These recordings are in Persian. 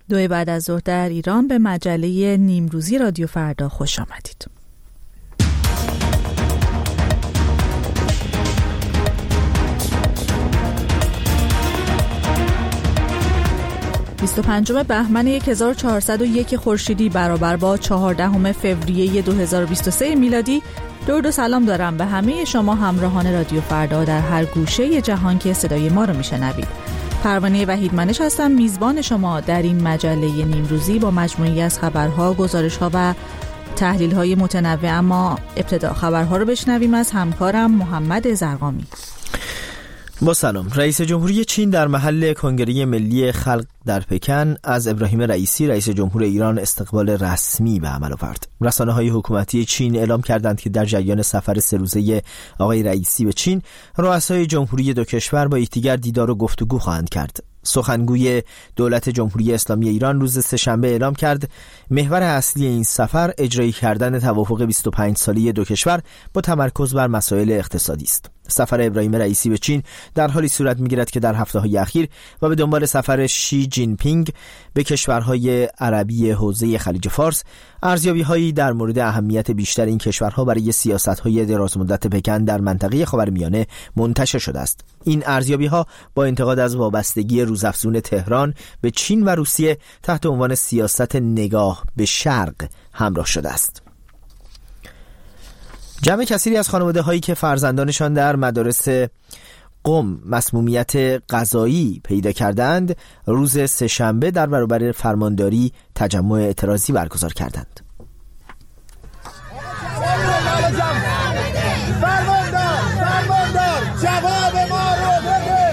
2 بعد از ظهر در ایران به مجله نیمروزی رادیو فردا خوش آمدید. 25 بهمن 1401 خورشیدی برابر با 14 فوریه 2023 میلادی. درود و سلام دارم به همه شما همراهان رادیو فردا در هر گوشه جهان که صدای ما رو میشنوید. پروانه وحیدمنش هستم، میزبان شما در این مجله نیمروزی با مجموعی از خبرها، گزارش‌ها و تحلیل‌های متنوع. اما ابتدا خبرها رو بشنویم از همکارم محمد زرقامی. با سلام. رئیس جمهوری چین در محل کنگره ملی خلق در پکن از ابراهیم رئیسی رئیس جمهور ایران استقبال رسمی به عمل آورد. رسانه‌های حکومتی چین اعلام کردند که در جریان سفر 3 روزه آقای رئیسی به چین، رؤسای جمهوری دو کشور با یکدیگر دیدار و گفتگو خواهند کرد. سخنگوی دولت جمهوری اسلامی ایران روز سه‌شنبه اعلام کرد محور اصلی این سفر اجرایی کردن توافق 25 ساله دو کشور با تمرکز بر مسائل اقتصادی است. سفر ابراهیم رئیسی به چین در حالی صورت می‌گیرد که در هفته‌های اخیر و به دنبال سفر شی جین پینگ به کشورهای عربی حوزه خلیج فارس، ارزیابی‌هایی در مورد اهمیت بیشتر این کشورها برای سیاست‌های درازمدت پکن در منطقه خاورمیانه منتشر شده است. این ارزیابی‌ها با انتقاد از وابستگی روزافزون تهران به چین و روسیه تحت عنوان سیاست نگاه به شرق همراه شده است. جمع کثیری از خانواده‌هایی که فرزندانشان در مدارس قم مسمومیت غذایی پیدا کردند، روز سه‌شنبه در برابر فرمانداری تجمع اعتراضی برگزار کردند. فرماندار جواب ما رو بده.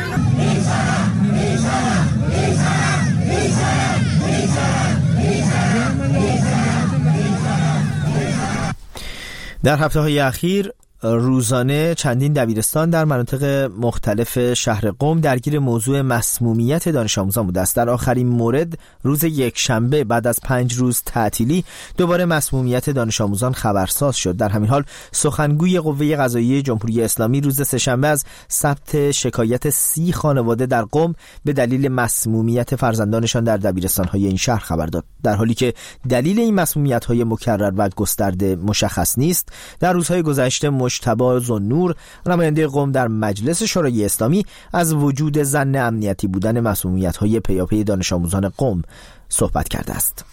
در هفته‌های اخیر روزانه چندین دبیرستان در مناطق مختلف شهر قم درگیر موضوع مسمومیت دانش آموزان بوده است. در آخرین مورد روز یکشنبه بعد از 5 روز تعطیلی دوباره مسمومیت دانش آموزان خبرساز شد. در همین حال سخنگوی قوه قضاییه جمهوری اسلامی روز سه‌شنبه از ثبت شکایت 30 خانواده در قم به دلیل مسمومیت فرزندانشان در دبیرستان‌های این شهر خبر داد. در حالی که دلیل این مسمومیت‌های مکرر و گسترده مشخص نیست، در روزهای گذشته مجتبی ذوالنور نماینده قم در مجلس شورای اسلامی از وجود ظن امنیتی بودن مسمومیت‌های پیاپی دانش آموزان قم صحبت کرده است.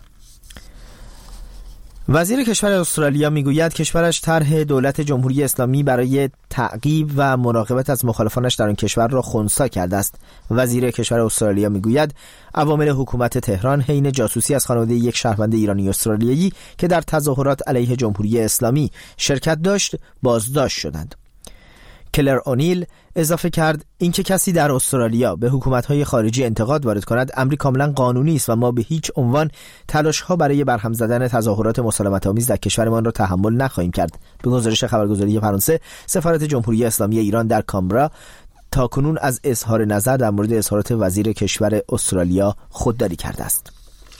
وزیر کشور استرالیا میگوید کشورش طرح دولت جمهوری اسلامی برای تعقیب و مراقبت از مخالفانش در آن کشور را خنثی کرده است. وزیر کشور استرالیا میگوید عوامل حکومت تهران حین جاسوسی از خانواده یک شهروند ایرانی استرالیایی که در تظاهرات علیه جمهوری اسلامی شرکت داشت بازداشت شدند. کلر اونیل اضافه کرد اینکه کسی در استرالیا به حکومت‌های خارجی انتقاد وارد کند امری کاملا قانونی است و ما به هیچ عنوان تلاش‌ها برای برهم زدن تظاهرات مسالمت‌آمیز در کشورمان را تحمل نخواهیم کرد. به گزارش خبرگزاری فرانسه، سفارت جمهوری اسلامی ایران در کامبرا تاکنون از اظهار نظر در مورد اظهارات وزیر کشور استرالیا خودداری کرده است.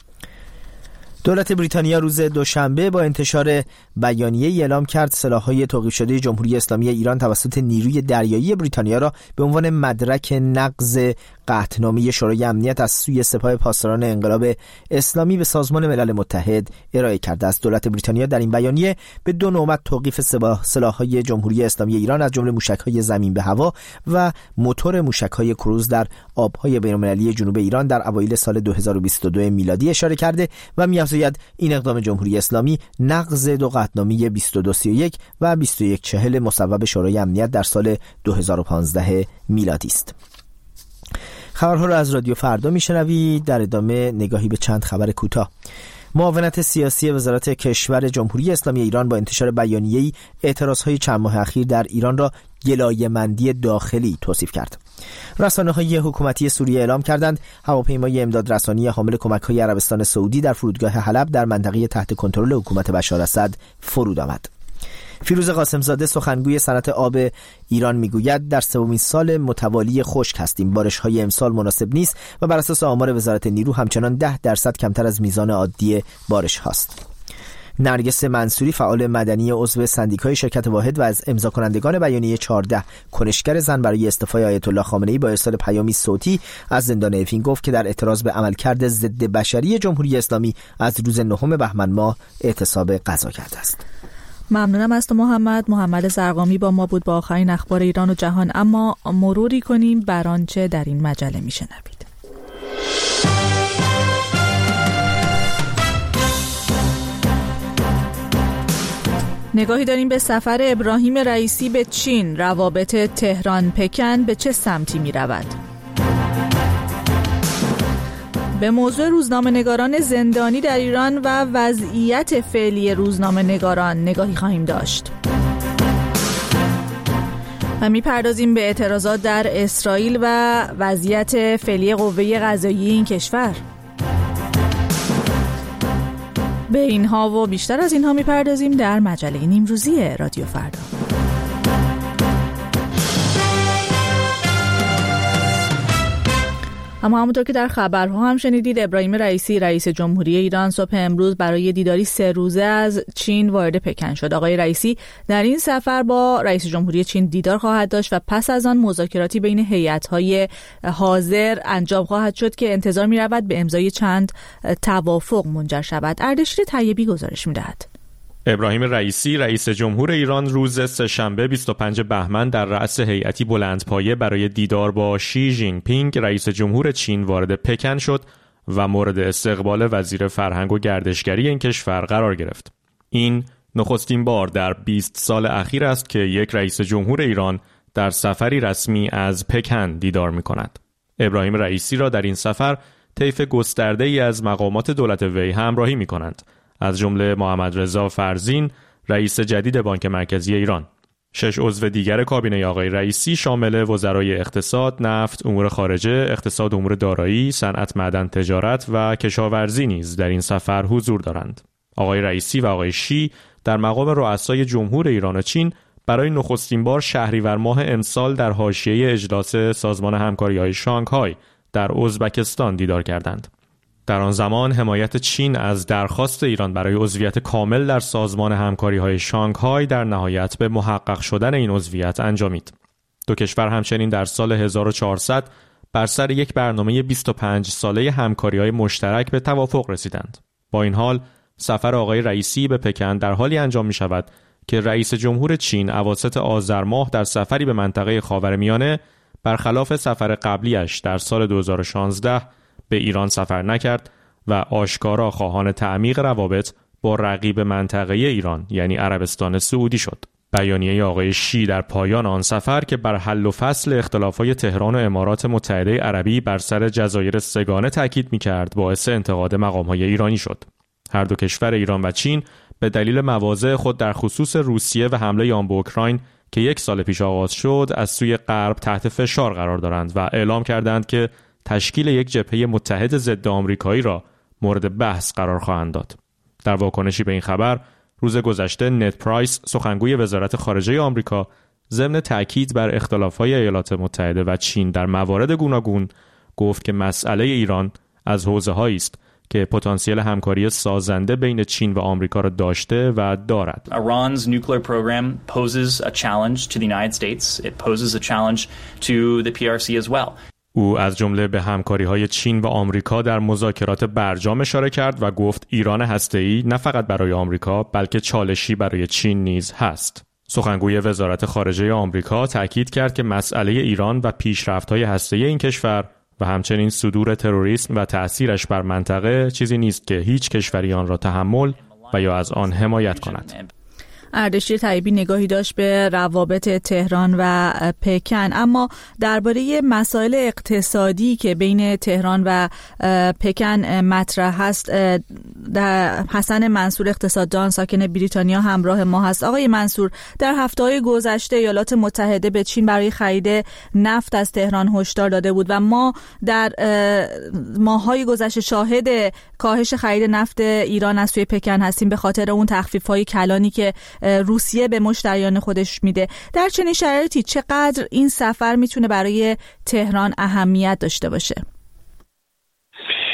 دولت بریتانیا روز دوشنبه با انتشار بیانیه‌ای اعلام کرد سلاح‌های توقیف شده جمهوری اسلامی ایران توسط نیروی دریایی بریتانیا را به عنوان مدرک نقض قطعنامه شورای امنیت از سوی سپاه پاسداران انقلاب اسلامی به سازمان ملل متحد ارائه کرده است. دولت بریتانیا در این بیانیه به 2 نوبت توقیف سلاح‌های جمهوری اسلامی ایران از جمله موشک‌های زمین به هوا و موتور موشک‌های کروز در آب‌های بین‌المللی جنوب ایران در اوایل سال 2022 میلادی اشاره کرده و می‌افزاید این اقدام جمهوری اسلامی نقض 2 قطعنامه 2231 و 2140 مصوب شورای امنیت در سال 2015 میلادی است. خبرها را از رادیو فردا میشنوید. در ادامه نگاهی به چند خبر کوتاه. معاونت سیاسی وزارت کشور جمهوری اسلامی ایران با انتشار بیانیه‌ای اعتراضهای چند ماه اخیر در ایران را گلایه‌مندی داخلی توصیف کرد. رسانه‌های حکومتی سوریه اعلام کردند هواپیمای امدادرسانی حامل کمک‌های عربستان سعودی در فرودگاه حلب در منطقه تحت کنترل حکومت بشار اسد فرود آمد. فیروز قاسمزاده سخنگوی صنعت آب ایران میگوید در 3مین سال متوالی خشک هستیم. بارش‌های امسال مناسب نیست و بر اساس آمار وزارت نیرو همچنان 10% کمتر از میزان عادی بارش هاست. نرگس منصوری فعال مدنی عضو سندیکای شرکت واحد و از امضا کنندگان بیانیه 14 کنشگر زن برای استعفای آیت الله خامنه‌ای با ارسال پیامی صوتی از زندان افین گفت که در اعتراض به عملکرد ضد بشری جمهوری اسلامی از روز 9 بهمن ماه اعتصاب غذا کرده است. ممنونم از تو محمد زرقامی با ما بود با آخرین اخبار ایران و جهان. اما مروری کنیم بر آنچه در این مجله میشنوید. نگاهی داریم به سفر ابراهیم رئیسی به چین. روابط تهران پکن به چه سمتی می رود؟ به موضوع روزنامه‌نگاران زندانی در ایران و وضعیت فعلی روزنامه‌نگاران نگاهی خواهیم داشت. و می‌پردازیم به اعتراضات در اسرائیل و وضعیت فعلی قوه قضاییه این کشور. به اینها و بیشتر از اینها می‌پردازیم در مجله نیمروزی رادیو فردا. اما همونطور که در خبرها هم شنیدید، ابراهیم رئیسی رئیس جمهوری ایران صبح امروز برای دیداری 3 روزه از چین وارد پکن شد. آقای رئیسی در این سفر با رئیس جمهوری چین دیدار خواهد داشت و پس از آن مذاکراتی بین هیئت‌های حاضر انجام خواهد شد که انتظار می‌رود به امضای چند توافق منجر شود. اردشیر طیبی گزارش می‌دهد. ابراهیم رئیسی رئیس جمهور ایران روز سه‌شنبه 25 بهمن در رأس هیئتی بلندپایه برای دیدار با شی جین پینگ رئیس جمهور چین وارد پکن شد و مورد استقبال وزیر فرهنگ و گردشگری این کشور قرار گرفت. این نخستین بار در 20 سال اخیر است که یک رئیس جمهور ایران در سفری رسمی از پکن دیدار می‌کند. ابراهیم رئیسی را در این سفر طیف گسترده‌ای از مقامات دولت وی همراهی می‌کنند، از جمله محمد رضا فرزین رئیس جدید بانک مرکزی ایران. 6 عضو دیگر کابینه آقای رئیسی شامل وزرای اقتصاد، نفت، امور خارجه، اقتصاد، امور دارایی، صنعت، معدن، تجارت و کشاورزی نیز در این سفر حضور دارند. آقای رئیسی و آقای شی در مقام رؤسای جمهور ایران و چین برای نخستین بار شهریور ماه امسال در حاشیه اجلاس سازمان همکاری‌های شانگهای در ازبکستان دیدار کردند. در آن زمان حمایت چین از درخواست ایران برای عضویت کامل در سازمان همکاری‌های شانگهای در نهایت به محقق شدن این عضویت انجامید. دو کشور همچنین در سال 1400 بر سر یک برنامه 25 ساله همکاری‌های مشترک به توافق رسیدند. با این حال سفر آقای رئیسی به پکن در حالی انجام می‌شود که رئیس جمهور چین اواسط آذر ماه در سفری به منطقه خاورمیانه برخلاف سفر قبلیش در سال 2016 به ایران سفر نکرد و آشکارا خواهان تعمیق روابط با رقیب منطقه‌ای ایران یعنی عربستان سعودی شد. بیانیه آقای شی در پایان آن سفر که بر حل و فصل اختلافات تهران و امارات متحده عربی بر سر جزایر سگانه تاکید می‌کرد باعث انتقاد مقام‌های ایرانی شد. هر دو کشور ایران و چین به دلیل مواضع خود در خصوص روسیه و حمله آن به اوکراین که 1 سال پیش آغاز شد از سوی غرب تحت فشار قرار دارند و اعلام کردند که تشکیل یک جبهه متحد ضد آمریکایی را مورد بحث قرار خواهند داد. در واکنشی به این خبر روز گذشته نت پرایس سخنگوی وزارت خارجه آمریکا ضمن تاکید بر اختلاف‌های ایالات متحده و چین در موارد گوناگون گفت که مسئله ایران از حوزه‌هایی است که پتانسیل همکاری سازنده بین چین و آمریکا را داشته و دارد. Iran's nuclear program poses a challenge to the United States. It poses a challenge to the PRC as well. او از جمله به همکاری‌های چین و آمریکا در مذاکرات برجام اشاره کرد و گفت ایران هسته‌ای نه فقط برای آمریکا بلکه چالشی برای چین نیز هست. سخنگوی وزارت خارجه آمریکا تاکید کرد که مسئله ایران و پیشرفت‌های هسته‌ای این کشور و همچنین صدور تروریسم و تأثیرش بر منطقه چیزی نیست که هیچ کشوری آن را تحمل و یا از آن حمایت کند. اردشیر طیبی نگاهی داشت به روابط تهران و پکن، اما درباره مسائل اقتصادی که بین تهران و پکن مطرح هست حسن منصور اقتصاددان ساکن بریتانیا همراه ما هست. آقای منصور، در هفته‌های گذشته ایالات متحده به چین برای خرید نفت از تهران هشدار داده بود و ما در ماه‌های گذشته شاهد کاهش خرید نفت ایران از سوی پکن هستیم به خاطر اون تخفیف‌های کلانی که روسیه به مشتریان خودش میده. در چنین شرایطی چقدر این سفر میتونه برای تهران اهمیت داشته باشه؟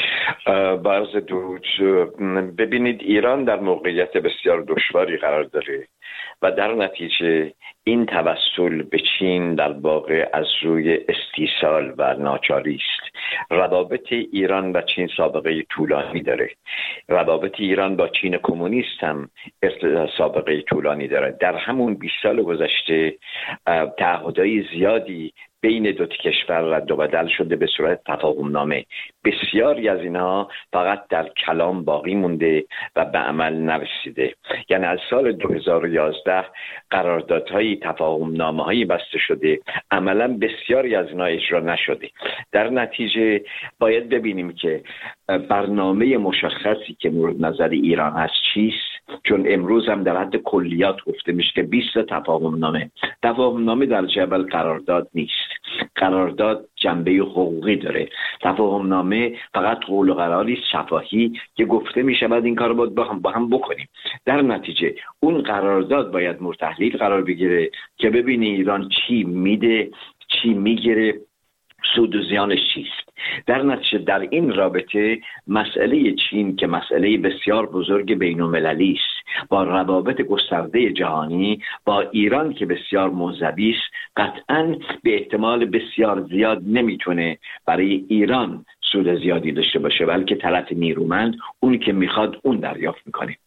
با عرض درود. ببینید، ایران در موقعیت بسیار دشواری قرار داره و در نتیجه این توسل به چین در واقع از روی استیصال و ناچاری است. روابط ایران و چین سابقه طولانی داره. روابط ایران با چین کمونیست هم سابقه طولانی داره. در همون 20 سال گذشته تعهدات زیادی بین دو کشور رد و بدل شده به صورت تفاهمنامه. بسیاری از اینها فقط در کلام باقی مونده و به عمل نرسیده. یعنی از سال 2011 قراردادهای تفاهمنامه‌هایی بسته شده، عملا بسیاری از اینها اجرا نشده. در نتیجه باید ببینیم که برنامه مشخصی که مورد نظر ایران هست چیست، چون امروز هم در حد کلیات گفته میشه که 20 تفاهمنامه در جبل قرارداد نیست. قرارداد جنبه حقوقی داره. تفاهمنامه فقط قول و قراری شفاهی که گفته میشه بعد این کار رو با هم بکنیم. در نتیجه اون قرارداد باید مورد تحلیل قرار بگیره که ببینی ایران چی میده، چی میگیره، سود و زیانش چیست. در نتیجه در این رابطه مسئله چین که مسئله بسیار بزرگ بین‌المللی است، با روابط گسترده جهانی با ایران که بسیار منزوی است، قطعاً به احتمال بسیار زیاد نمیتونه برای ایران سود زیادی داشته باشه، بلکه طرف نیرومند اون که میخواد اون دریافت میکنه.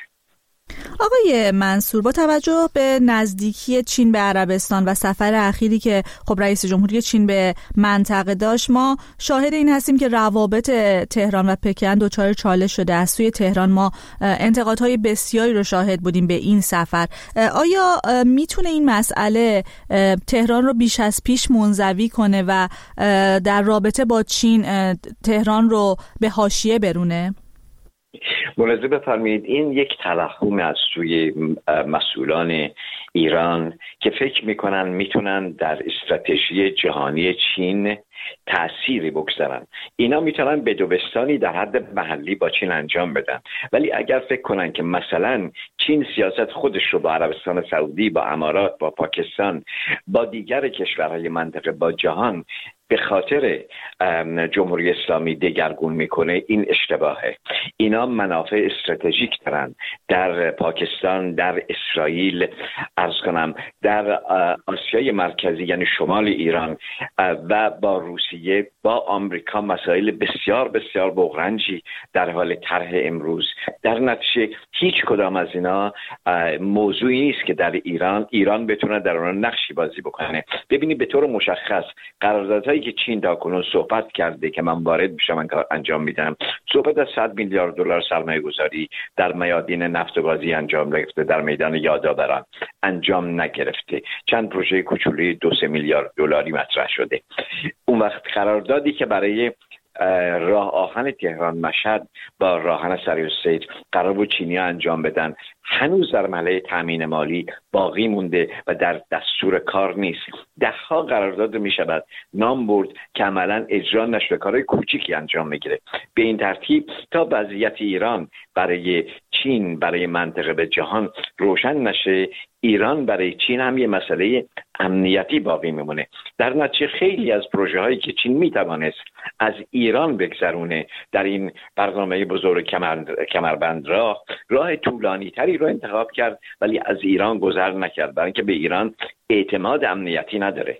آقای منصور، با توجه به نزدیکی چین به عربستان و سفر اخیری که خب رئیس جمهوری چین به منطقه داشت، ما شاهد این هستیم که روابط تهران و پکن دچار چالش شده. از سوی تهران ما انتقادهای بسیاری رو شاهد بودیم به این سفر. آیا میتونه این مسئله تهران رو بیش از پیش منزوی کنه و در رابطه با چین تهران رو به حاشیه برونه؟ ملاحظه بفرمایید، این یک توهم از سوی مسئولان ایران که فکر میکنن میتونن در استراتژی جهانی چین تأثیری بگذارن. اینا میتونن بدوستانی در حد محلی با چین انجام بدن، ولی اگر فکر کنن که مثلا چین سیاست خودش رو با عربستان سعودی، با امارات، با پاکستان، با دیگر کشورهای منطقه، با جهان به خاطر جمهوری اسلامی دگرگون میکنه، این اشتباهه. اینا منافع استراتژیک دارن در پاکستان، در اسرائیل، عرض کنم در آسیای مرکزی یعنی شمال ایران و با روسیه، با آمریکا مسائل بسیار بسیار بغرنجی در حال طرح امروز. در نتیجه هیچ کدام از اینا موضوعی نیست که در ایران بتونه در اون نقشی بازی بکنه. ببینید به طور مشخص قراردادهایی که چین تا کنون صحبت کرده که من وارد میشم، من انجام میدم، صحبت از 100 میلیارد دلار سرمایه گذاری در میادین نفت و گازی انجام گرفته، در میدان یادآوران انجام نگرفته. چند پروژه کوچولی 2-3 میلیارد دلاری مطرح شده. اون وقت قراردادی که برای راه آهن تهران مشهد با راهن سریع‌السیر قرار بود چینی‌ها انجام بدن، هنوز در مرحله تامین مالی باقی مونده و در دستور کار نیست. ده‌ها قرارداد میشود نام برد که عملاً اجرا نشده، کارهای کوچیکی انجام میگیره. به این ترتیب تا وضعیت ایران برای چین، برای منطقه به جهان روشن نشه، ایران برای چین هم یه مسئله امنیتی باقی میمونه. در نتیجه خیلی از پروژه هایی که چین میتوانست از ایران بگذرونه در این برنامه بزرگ کمربند راه طولانی تری رو انتخاب کرد، ولی از ایران گذر نکرد، برای اینکه به ایران اعتماد امنیتی نداره.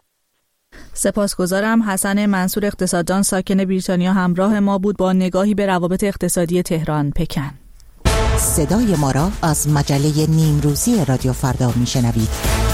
سپاسگزارم. حسن منصور اقتصاددان ساکن بریتانیا همراه ما بود با نگاهی به روابط اقتصادی تهران پکن. صدای ما را از مجله نیمروزی رادیو فردا میشنوید.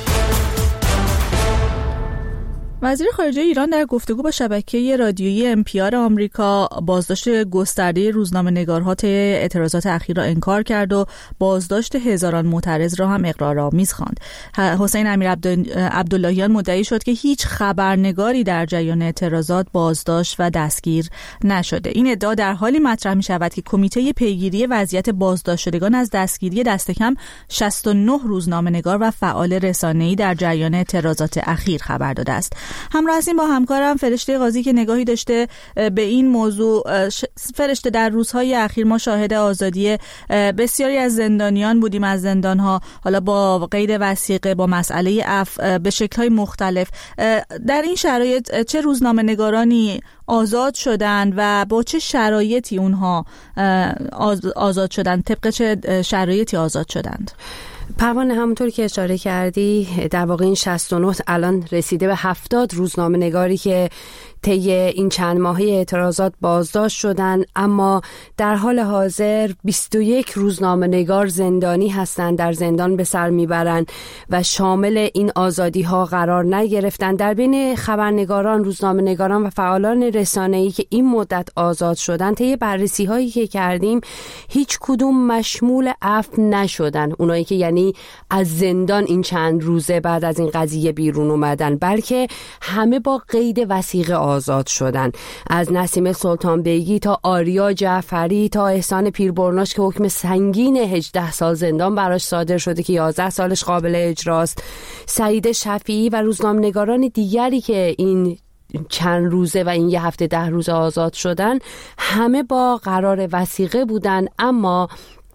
وزیر خارجه ایران در گفتگو با شبکه رادیویی NPR آمریکا بازداشت گسترده روزنامه‌نگارها طی اعتراضات اخیر را انکار کرد و بازداشت هزاران معترض را هم اقرارآمیز خواند. حسین امیرعبداللهیان مدعی شد که هیچ خبرنگاری در جریان اعتراضات بازداشت و دستگیر نشده. این ادعا در حالی مطرح می شود که کمیته پیگیری وضعیت بازداشت شدگان از دستگیری دست کم 69 روزنامه‌نگار و فعال رسانه‌ای در جریان اعتراضات اخیر خبر داده است. همراه هستیم با همکارم فرشته قاضی که نگاهی داشته به این موضوع. فرشته، در روزهای اخیر ما شاهد آزادی بسیاری از زندانیان بودیم از زندانها، حالا با قید وثیقه، با مسئله عفو، به شکل‌های مختلف. در این شرایط چه روزنامه‌نگارانی آزاد شدند و با چه شرایطی اونها آزاد شدند؟ طبق چه شرایطی آزاد شدند؟ پروانه، همونطور که اشاره کردی، در واقع این 69 الان رسیده به 70 روزنامه‌نگاری که طی این چند ماهه اعتراضات بازداشت شدن، اما در حال حاضر 21 روزنامه‌نگار زندانی هستند، در زندان به سر میبرند و شامل این آزادی ها قرار نگرفتند. در بین خبرنگاران، روزنامه‌نگاران و فعالان رسانه‌ای که این مدت آزاد شدند، طی بررسی هایی که کردیم هیچ کدوم مشمول عفو نشدن، اونایی که یعنی از زندان این چند روزه بعد از این قضیه بیرون اومدن، بلکه همه با قید وثیقه آزاد شدن. از نسیم سلطان بیگی تا آریا جعفری تا احسان پیربرناش که حکم سنگین 18 سال زندان براش صادر شده که 11 سالش قابل اجراست، سعید شفیعی و روزنامه‌نگاران دیگری که این چند روزه و این یه هفته 10 روزه آزاد شدن، همه با قرار وثیقه بودن، اما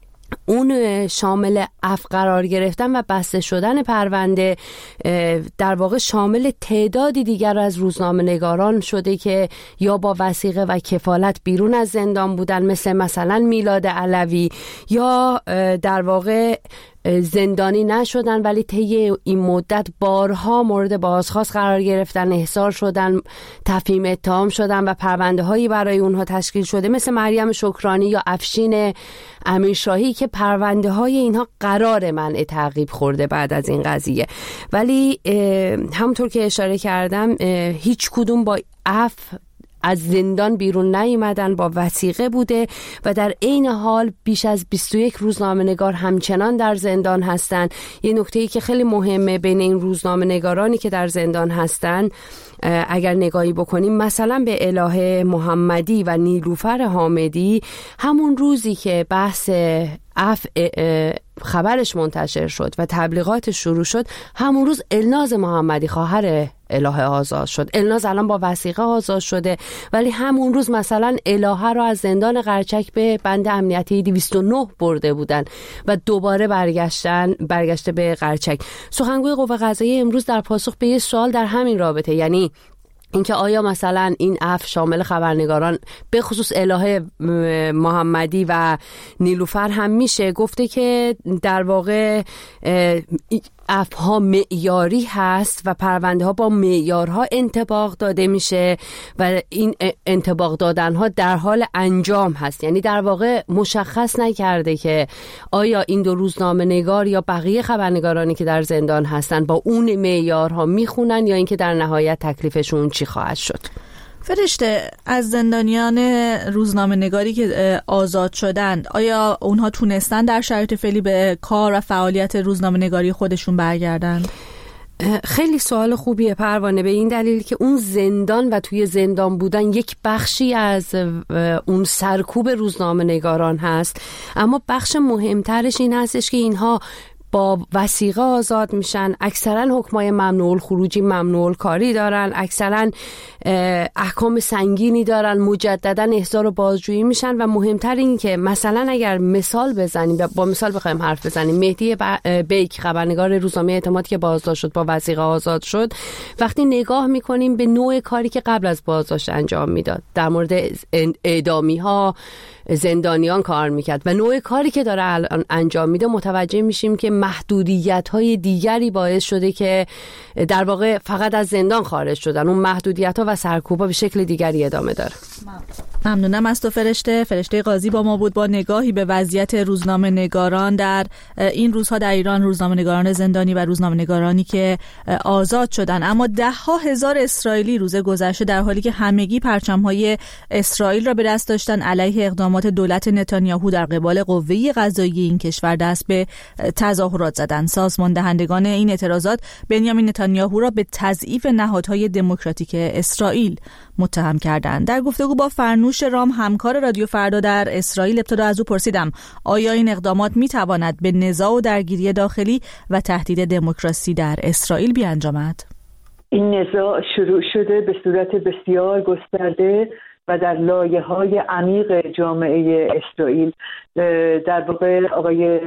اون شامل عفو قرار گرفتن و بسته شدن پرونده در واقع شامل تعدادی دیگر از روزنامه‌نگاران شده که یا با وثیقه و کفالت بیرون از زندان بودن، مثلا میلاد علوی، یا در واقع زندانی نشدن ولی طی این مدت بارها مورد بازخواست قرار گرفتن، احضار شدن، تفهیم اتهام شدن و پرونده هایی برای اونها تشکیل شده، مثل مریم شکرانی یا افشین امیرشاهی که پرونده های اینها قرار منع تعقیب خورده بعد از این قضیه. ولی همونطور که اشاره کردم هیچ کدوم با عفو از زندان بیرون نیامدن، با وثیقه بوده و در عین حال بیش از 21 روزنامه‌نگار همچنان در زندان هستند. یه نکته‌ای که خیلی مهمه بین این روزنامه‌نگارانی که در زندان هستند، اگر نگاهی بکنیم مثلا به الهه محمدی و نیلوفر حامدی، همون روزی که بحث خبرش منتشر شد و تبلیغات شروع شد، همون روز الناز محمدی خواهر الهه آزاد شد. الناز الان با وثیقه آزاد شده، ولی همون روز مثلا الهه رو از زندان قرچک به بند امنیتی 209 برده بودن و دوباره برگشته به قرچک. سخنگوی قوه قضاییه امروز در پاسخ به یه سوال در همین رابطه، یعنی اینکه آیا مثلا این عفو شامل خبرنگاران به خصوص الهه محمدی و نیلوفر هم میشه، گفته که در واقع عفوها معیاری هست و پرونده ها با معیارها انطباق داده میشه و این انطباق دادن ها در حال انجام هست. یعنی در واقع مشخص نکرده که آیا این دو روزنامه نگار یا بقیه خبرنگارانی که در زندان هستن با اون معیارها میخونن یا اینکه در نهایت تکلیفشون چی خواهد شد. فرشته، از زندانیان روزنامه نگاری که آزاد شدند، آیا اونها تونستن در شرایط فعلی به کار و فعالیت روزنامه نگاری خودشون برگردن؟ خیلی سوال خوبیه پروانه، به این دلیل که اون زندان و توی زندان بودن یک بخشی از اون سرکوب روزنامه نگاران هست، اما بخش مهمترش این هستش که اینها با وثیقه آزاد میشن، اکثرا حکمای ممنوع الخروجی ممنوع الکاری دارن، اکثرا احکام سنگینی دارن، مجددا احضار و بازجویی میشن و مهمتر این که مثلا اگر مثال بزنیم، با مثال بخوایم حرف بزنیم، مهدی بیک خبرنگار روزنامه اعتماد که بازداشت شد با وثیقه آزاد شد، وقتی نگاه میکنیم به نوع کاری که قبل از بازداشت انجام میداد، در مورد اعدامی ها زندانیان کار میکرد و نوع کاری که داره الان انجام میده، متوجه میشیم که محدودیت‌های دیگری باعث شده که در واقع فقط از زندان خارج شدن، اون محدودیت‌ها و سرکوب‌ها به شکل دیگری ادامه داره. ممنونم از تو فرشته قاضی با ما بود با نگاهی به وضعیت روزنامه نگاران در این روزها در ایران، روزنامه نگاران زندانی و روزنامه نگارانی که آزاد شدن. اما 10,000 اسرائیلی روز گذشته در حالی که همگی پرچم‌های اسرائیل را به دست داشتن علیه اقدامات دولت نتانیاهو در قبال قوه قضاییه این کشور دست به تظاهرات زدند. سازمان دهندگان این اعتراضات بنیامین نتانیاهو را به تضعیف نهادهای دموکراتیک اسرائیل متهم کردند. در گفتگو با فرنوش رام، همکار رادیو فردا در اسرائیل، ابتدا از او پرسیدم آیا این اقدامات میتواند به نزاع و درگیری داخلی و تهدید دموکراسی در اسرائیل بیانجامد؟ این نزاع شروع شده به صورت بسیار گسترده و در لایه‌های عمیق جامعه اسرائیل. در واقع آقای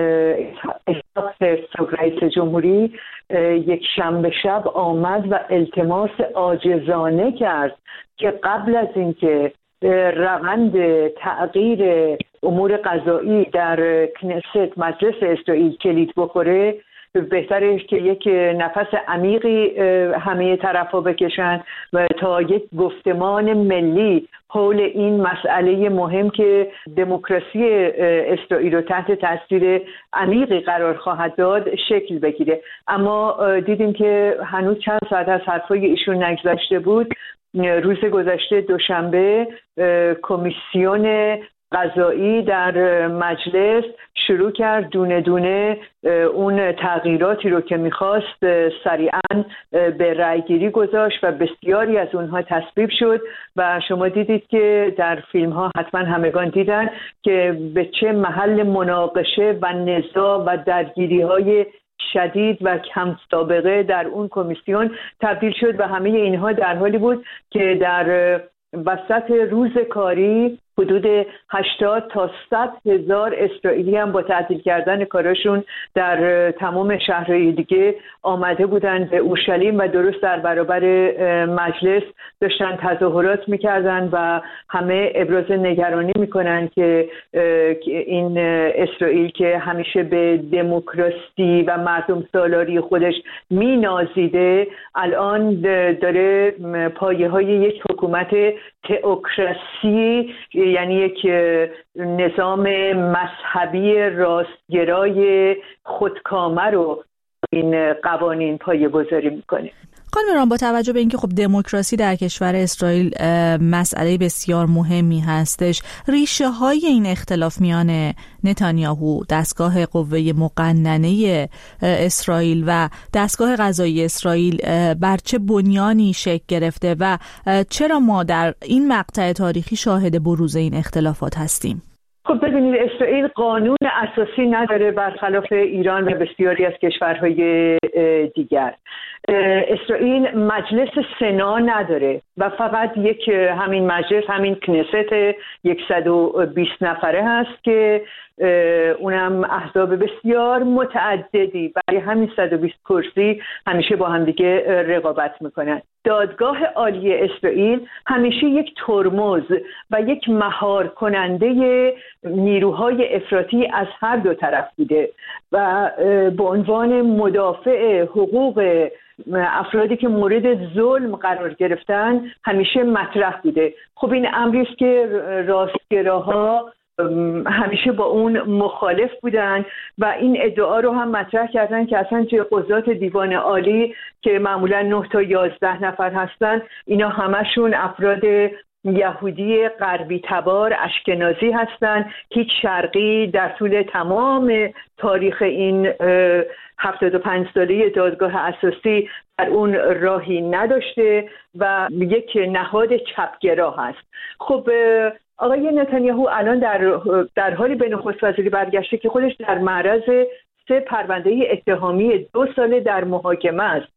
اسحاق هرزوگ رئیس جمهوری یک شنبه شب آمد و التماس عاجزانه کرد که قبل از اینکه روند تغییر امور قضایی در کنست مجلس اسرائیل کلید بخوره، بهتره که یک نفس عمیقی همه طرفا بکشن و تا یک گفتمان ملی حول این مسئله مهم که دموکراسی اسرائیل رو تحت تاثیر عمیقی قرار خواهد داد شکل بگیره. اما دیدیم که هنوز چند ساعت از حرفای ایشون نگذشته بود. روز گذشته دوشنبه کمیسیون قضایی در مجلس شروع کرد دونه دونه اون تغییراتی رو که میخواست سریعاً به رأیگیری گذاشت و بسیاری از اونها تصویب شد و شما دیدید که در فیلم ها حتما همگان دیدن که به چه محل مناقشه و نزاع و درگیری های شدید و کم سابقه در اون کمیسیون تبدیل شد و همه اینها در حالی بود که در وسط روز کاری حدود 80 تا 100 هزار اسرائیلی هم با تعطیل کردن کاراشون در تمام شهرهای دیگه آمده بودن به اورشلیم و درست در برابر مجلس داشتن تظاهرات میکردن و همه ابراز نگرانی میکنن که این اسرائیل که همیشه به دموکراسی و مردم سالاری خودش مینازیده الان داره پایه های یک حکومت تئوکراسی، یعنی یک نظام مذهبی راستگرای خودکامه رو این قوانین پایه‌گذاری میکنه. خانم ایران، با توجه به اینکه خب دموکراسی در کشور اسرائیل مسئله بسیار مهمی هستش، ریشه های این اختلاف میان نتانیاهو، دستگاه قوه مقننه اسرائیل و دستگاه قضایی اسرائیل بر چه بنیانی شکل گرفته و چرا ما در این مقطع تاریخی شاهد بروز این اختلافات هستیم؟ خب ببینید، اسرائیل قانون اساسی نداره برخلاف ایران و بسیاری از کشورهای دیگر. اسرائیل مجلس سنا نداره و فقط یک همین مجلس، همین کنست 120 نفره هست که اونم احزاب بسیار متعددی برای همین 120 کرسی همیشه با هم دیگه رقابت میکنن. دادگاه عالی اسرائیل همیشه یک ترمز و یک مهار کننده نیروهای افراطی از هر دو طرف بوده و به عنوان مدافع حقوق افرادی که مورد ظلم قرار گرفتن همیشه مطرح بوده. خب این امری است که راستگراها همیشه با اون مخالف بودن و این ادعا رو هم مطرح کردن که اصلا توی قضات دیوان عالی که معمولا 9 تا 11 نفر هستن، اینا همشون افراد یهودی غربی تبار اشکنازی هستن. هیچ شرقی در طول تمام تاریخ این 75 ساله دادگاه اساسی در اون راهی نداشته و یک نهاد چپگرا هست. خب آقای نتانیاهو الان در حالی به نخست وزیری برگشته که خودش در معرض 3 پرونده اتهامی 2 ساله در محاکمه است.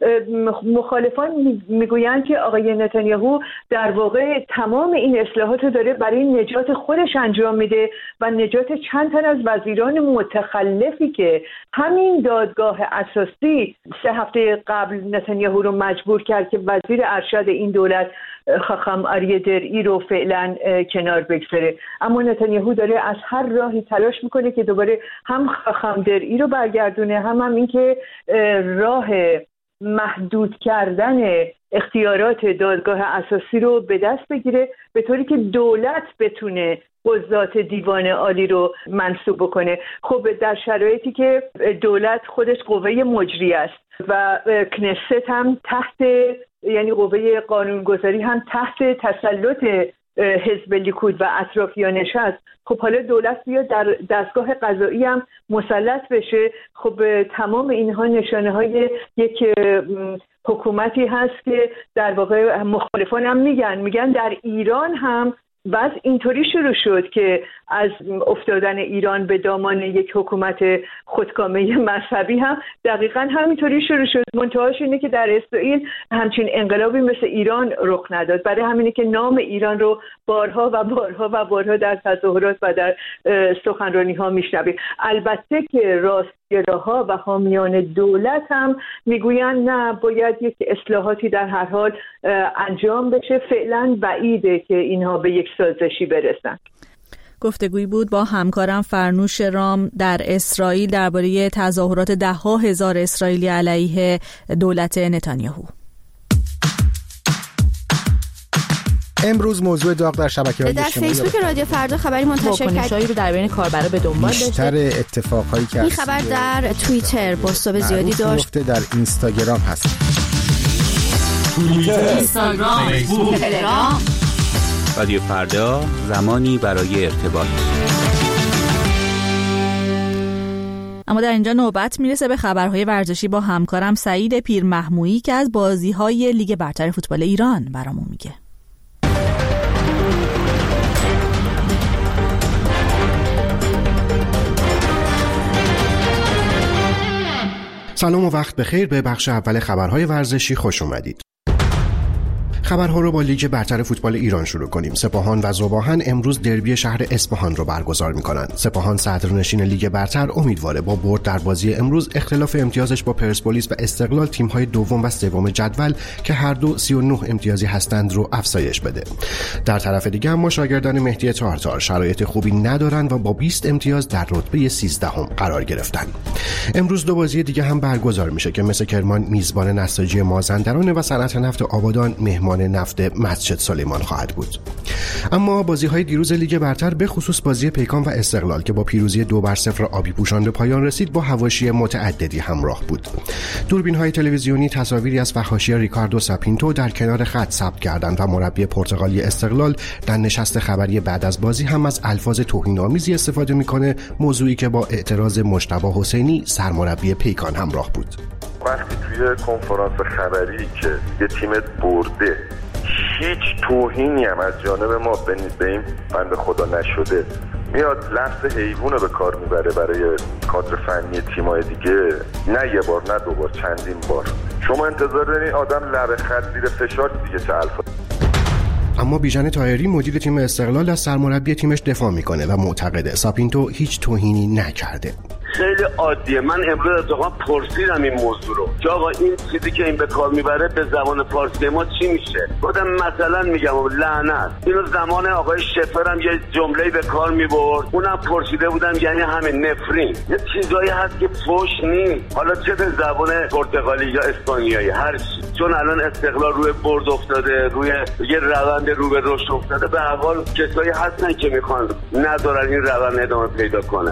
مخالفان میگویند که آقای نتانیاهو در واقع تمام این اصلاحات رو داره برای نجات خودش انجام میده و نجات چند تن از وزیران متخلفی که همین دادگاه اساسی 3 هفته قبل نتانیاهو رو مجبور کرد که وزیر ارشد این دولت خاخام آریه درعی رو فعلا کنار بگذاره. اما نتانیاهو داره از هر راهی تلاش میکنه که دوباره هم خاخام درعی رو برگردونه، هم این که راه محدود کردن اختیارات دادگاه اساسی رو به دست بگیره به طوری که دولت بتونه قضات دیوان عالی رو منصوب بکنه. خب در شرایطی که دولت خودش قوه مجری است و کنست هم تحت، یعنی قوه قانونگذاری هم تحت تسلط حزب لیکود و اطرافیانش هست، خب حالا دولت بیاد در دستگاه قضایی هم مسلط بشه. خب تمام اینها نشانه های یک حکومتی هست که در واقع مخالفان هم میگن در ایران هم بعد اینطوری شروع شد که از افتادن ایران به دامان یک حکومت خودکامه مذهبی هم دقیقاً همینطوری شروع شد. منتهاش اینه که در اسرائیل همچین انقلابی مثل ایران رخ نداد. برای همینه که نام ایران رو بارها و بارها و بارها در تظاهرات و در سخنرانی ها میشنویم. البته که راستگراها و حامیان دولت هم میگویند نه، باید یک اصلاحاتی در هر حال انجام بشه. فعلا بعیده که اینها به یک سازشی برسن. گفتگویی بود با همکارم فرنوش رام در اسرائیل درباره تظاهرات 10,000 اسرائیلی علیه دولت نتانیاهو. امروز موضوع داغ در شبکه‌های اجتماعی در فیسبوک رادیو فردا خبری منتشر کرد رو در بین کاربرا به دنبال داشته. بیشتر اتفاقایی که این خبر در توییتر بازتاب زیادی داشت. در اینستاگرام هست. توییتر، اینستاگرام، فیسبوک، تلگرام. رادیو فردا، زمانی برای ارتباط. اما در اینجا نوبت میرسه به خبرهای ورزشی با همکارم سعید پیرمحمودی که از بازی‌های لیگ برتر فوتبال ایران برامون میگه. سلام و وقت بخیر. به بخش اول خبرهای ورزشی خوش اومدید. خبرها رو با لیگ برتر فوتبال ایران شروع کنیم. سپاهان و ذوباهن امروز دربی شهر اصفهان رو برگزار می‌کنند. سپاهان صدرنشین لیگ برتر امیدواره با برد در بازی امروز اختلاف امتیازش با پرسپولیس و استقلال، تیم‌های دوم و سوم جدول که هر دو 39 امتیازی هستند رو افزایش بده. در طرف دیگه اما شاگردان مهدی طاهرتار شرایط خوبی ندارند و با 20 امتیاز در رتبه 13 قرار گرفتن. امروز دو بازی دیگه هم برگزار میشه که مثل کرمان میزبان نساجی مازندران و صنعت نفت آبادان مهمان نفت مسجد سلیمان خواهد بود. اما بازی‌های دیروز لیگ برتر به خصوص بازی پیکان و استقلال که با پیروزی 2-0 آبی پوشان به پایان رسید با حواشی متعددی همراه بود. دوربین‌های تلویزیونی تصاویری از فحاشی ریکاردو ساپینتو در کنار خط ثبت کردند و مربی پرتغالی استقلال در نشست خبری بعد از بازی هم از الفاظ توهین‌آمیزی استفاده می‌کنه، موضوعی که با اعتراض مجتبی حسینی سرمربی پیکان همراه بود. وقتی توی کنفرانس خبری که یه تیمت برده هیچ توهینی هم از جانب ما به این بنده خدا نشده، میاد لفظ حیوان رو به کار میبره برای کادر فنی تیمای دیگه، نه یه بار نه دو بار، چندین بار. شما انتظار دارین آدم لب خط زیر فشار دیگه چه الفاظ. اما بیژن طاهری مدیر تیم استقلال از سرمربی تیمش دفاع میکنه و معتقده ساپینتو هیچ توهینی نکرده. خیلی عادیه. من امروز از آقا پرسیدم این موضوع رو که آقا این چیزی که این به کار میبره به زبان فارسی ما چی میشه؟ گفتم مثلا میگم لعنت. اینو زمان آقای شفر هم یه جمله‌ای به کار میبرد، اونم پرسیده بودم یعنی همین نفرین. یه چیزایی هست که فوش نیست، حالا چه به زبان پرتغالی یا اسپانیایی هر چی. چون الان استقلال روی برد افتاده، روی یه روند رو به رشد افتاده، به هر حال کسایی هستن که میخوان ندارن این روند ادامه پیدا کنه.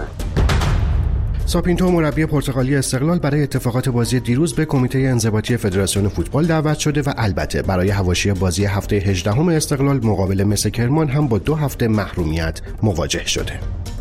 ساپینتو مربی پرتغالی استقلال برای اتفاقات بازی دیروز به کمیته انضباطی فدراسیون فوتبال دعوت شده و البته برای حواشی بازی هفته 18 استقلال مقابل مس کرمان هم با 2 هفته محرومیت مواجه شده.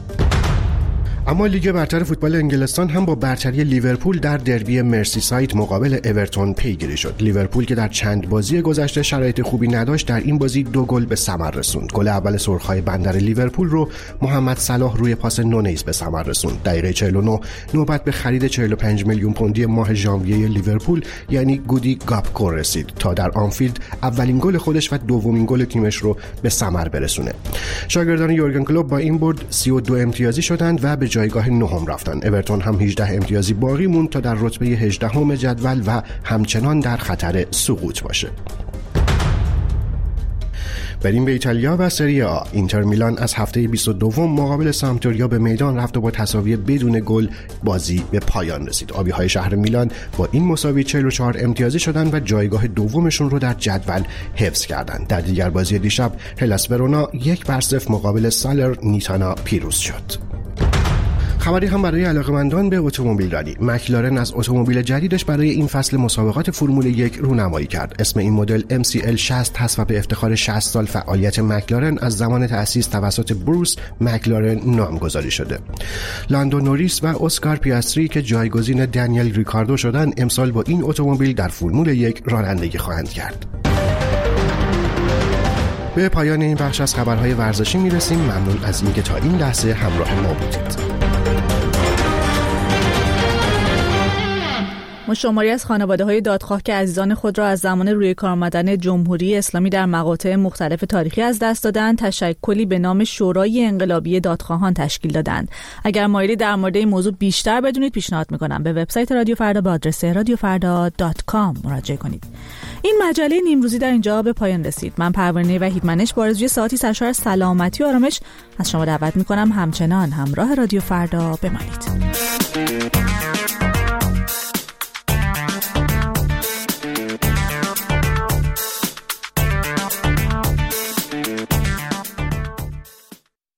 اما لیگ برتر فوتبال انگلستان هم با برتری لیورپول در دربی مرسیساید مقابل اورتون پیگیری شد. لیورپول که در چند بازی گذشته شرایط خوبی نداشت، در این بازی 2 گل به ثمر رسوند. گل اول سرخ‌های بندر لیورپول رو محمد صلاح روی پاس نونیز به ثمر رسوند. دقیقه 49 نوبت به خرید 45 میلیون پوندی ماه ژانویه لیورپول یعنی گودی گاپکو رسید تا در آنفیلد اولین گل خودش و دومین گل تیمش رو به ثمر برسونه. شاگردان یورگن کلوپ با این برد 32 امتیازی شدند و به جایگاه 9 رفتن. اورتون هم 18 امتیازی باقی موند تا در رتبه 18 جدول و همچنان در خطر سقوط باشه. بریم به ایتالیا و سری آ. اینتر میلان از هفته 22 مقابل سامپدوریا به میدان رفت و با تساوی بدون گل بازی به پایان رسید. آبی‌های شهر میلان با این مساوی 44 امتیازی شدند و جایگاه دومشون رو در جدول حفظ کردند. در دیگر بازی دیشب هلاس ورونا 1-0 مقابل سالر نیتانا پیروز شد. خبری هم برای علاقه‌مندان به اتومبیل رانی. مکلارن از اتومبیل جدیدش برای این فصل مسابقات فرمول 1 رونمایی کرد. اسم این مدل MCL 60 هست و به افتخار 60 سال فعالیت مکلارن از زمان تأسیس توسط بروس مکلارن نامگذاری شده. لاندو نوریس و اسکار پیاستری که جایگزین دانیل ریکاردو شدن، امسال با این اتومبیل در فرمول 1 رانندگی خواهند کرد. به پایان این بخش از خبرهای ورزشی میرسیم. ممنون از اینکه تا این لحظه همراه ما بودید. ما شماری از خانواده‌های دادخواه که عزیزان خود را از زمان روی کار آمدن جمهوری اسلامی در مقاطع مختلف تاریخی از دست دادند، تشکلی به نام شورای انقلابی دادخواهان تشکیل دادند. اگر مایلی در مورد این موضوع بیشتر بدونید، پیشنهاد می‌کنم به وبسایت رادیو فردا به آدرس radiofarda.com مراجعه کنید. این مجله نیمروزی در اینجا به پایان رسید. من پروانه وحیدمنش با آرزوی ساعتی سرشار از سلامتی و آرامش از شما دعوت می‌کنم همچنان همراه رادیو فردا بمانید.